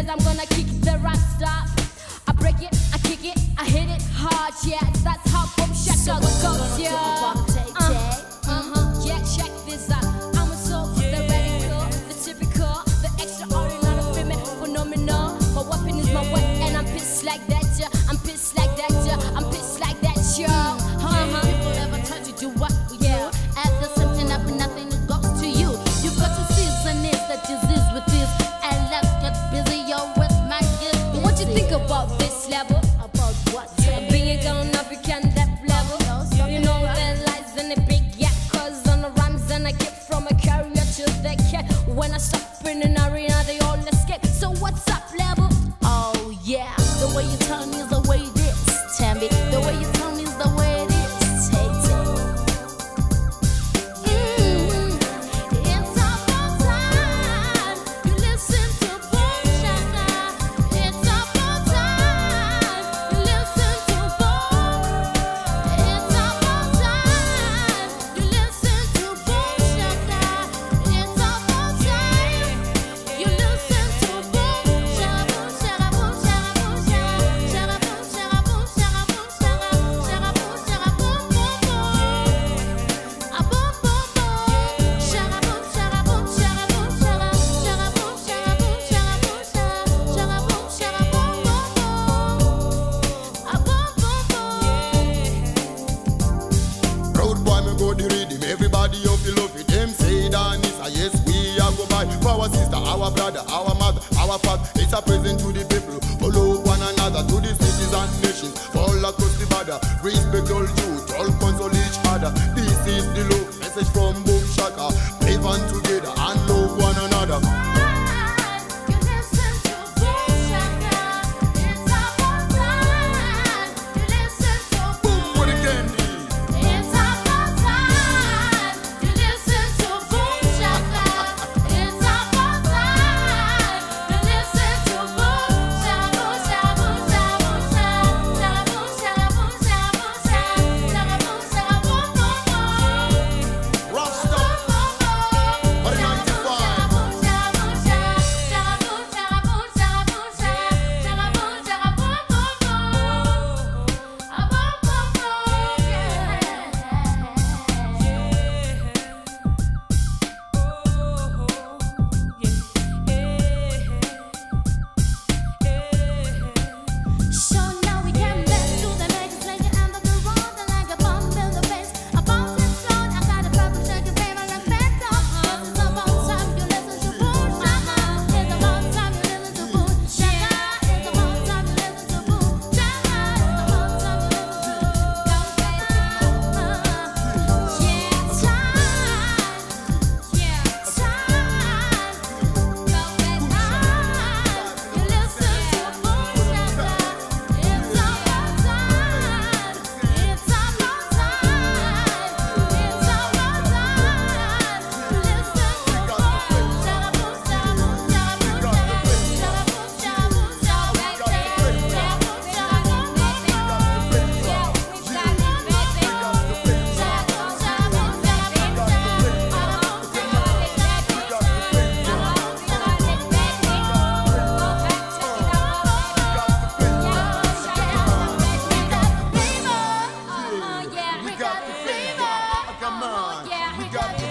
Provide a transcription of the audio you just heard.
I'm gonna kick the rock stop. I break it, I kick it, I hit it hard, yeah. That's how Boom Shaka goes, yeah. Yeah, check this out. I'm a soul, the radical, the typical, the extraordinary, phenomenal. My weapon is my wet, and I'm pissed like that, yeah. I'm pissed like that, yeah. I'm pissed like that, yeah. People ever told you do what we do? After something up and nothing it goes to you. You got to season it, that disease with this, and let's get busy, yo, with my gift. What you think about this level? About what? Being gone up, you can that level. You know there lies in the big yeah, cause on the rhymes and I get from a carrier to the cat. When I stop in an arena, they all escape. So what's up, level? Oh yeah, the way you turn is the way it is. Tell me, the way you turn is the way it is. It's about time you listen to Boom Shaka. It's about time you listen to Boom. It's about time you listen to Boom Shaka. It's about time you listen to Boom Shaka. Boom Shaka, Boom Shaka, Boom Shaka, Boom Shaka, Boom Shaka, Boom Shaka, Boom Shaka, Boom Shaka, Boom Boom Boom. A boom boom boom. Shaka boom shaka boom shaka boom shaka. Shaka boom shaka boom shaka boom shaka. Shaka boom shaka boom boom boom. A boom boom boom. Proud boy, me go the rhythm. Everybody up you love it. Them say that it's a yes, we are go by. For our sister, our brother, our mother, our father. It's a present to the people. Follow one another to the cities and nations. All across the border. Respect all youth, all console each other. This is the love message from Boom Shaka. Live on together and love one another. You listen to Boom Shaka. It's about time you listen to Boom for the candy. It's about time you listen to Boom Shaka. It's about time you listen to Boom Shaka. Boom Shaka, Boom Shaka, Boom Shaka, Boom Shaka, Boom Shaka, Boom Shaka, Boom Shaka, Boom Boom Boom. Rasta, or 95. Boom Shaka, Boom Shaka, Boom Shaka, Boom Shaka, Boom Shaka, Boom Shaka, Boom Boom Boom. A boom boom boom, So now we can dance to the legislature and the road like a bomb in the face. A bomb is thrown. I got a purple shaking paper and bent up. It's about time you listen to Boom Shaka. It's about time you listen to Boom Shaka. It's about time you listen to Boom Shaka. It's about time you listen to We got the fever. Come on. Yeah, We got the